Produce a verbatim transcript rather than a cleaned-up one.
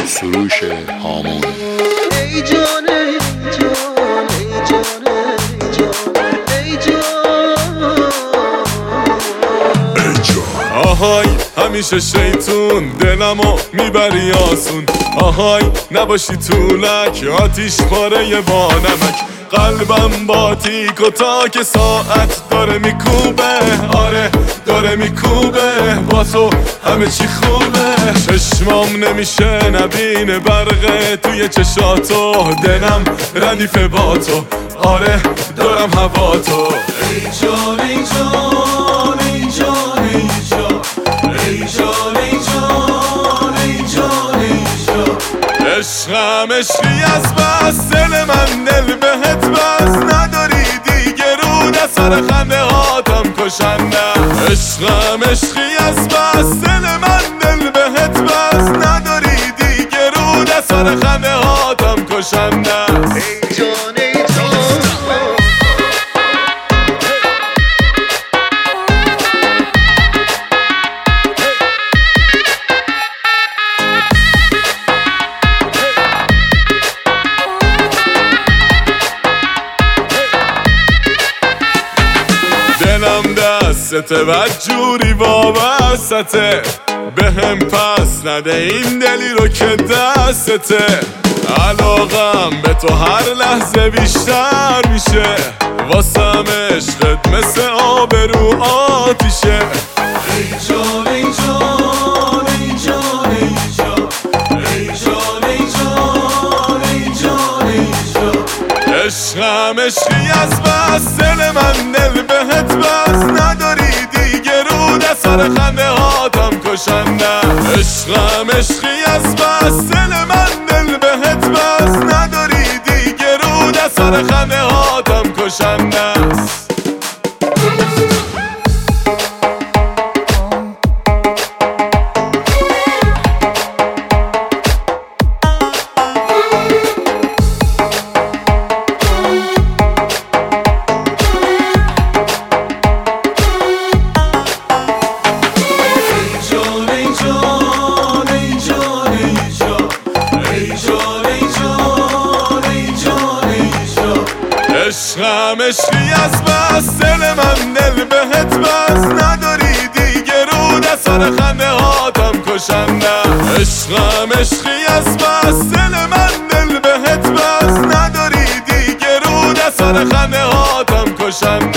سروش هامون. ای جان ای جان ای جان ای جان ای جان. آهای همیشه شیطون دلمو میبری آسون. آهای نباشی طولک آتیش پاره با نمک. قلبم با تیک و تاک ساعت داره میکوبه. آره داره میکوبه با تو همه چی خوبه. چشمام نمیشه نبینه برقه توی چشاتو. دلم ردیف با تو. آره دارم هوا تو. ای جان ای جان ای جان ای جان ای جان ای جان ای جان ای جان. عشقم عشقی از بس دل من دل بهت بس. نداری دیگه رو سر خنده هاتم کشنده. عشقم عشقی از بس دل من دل بهت بس. نداری دیگه رو سر خنده هاتم کشنده. ای جان ای جان. دلم دستته و جوری وابسته. به هم پس نده این دلی رو که دستته. علاقم به تو هر لحظه بیشتر میشه. واسم عشقت مثل آب رو آتیشه. ای جان ای جان ای جان ای جان ای جان ای جان ای جان ای جان. عشقم عشقی از بس دل من دل بهت بس. نداری دیگه رو سر خنده هاتم کشنده. عشقم عشقی از بس دل من دل بهت بس. نداری دیگه رو سر خنده هاتم کشنده. عشقم عشقی از بس دل من دل بهت بس. نداری دیگه رو سر خنده هاتم کشنده. عشقم عشقی از بس دل من دل بهت بس. نداری دیگه رو سر خنده هاتم کشنده.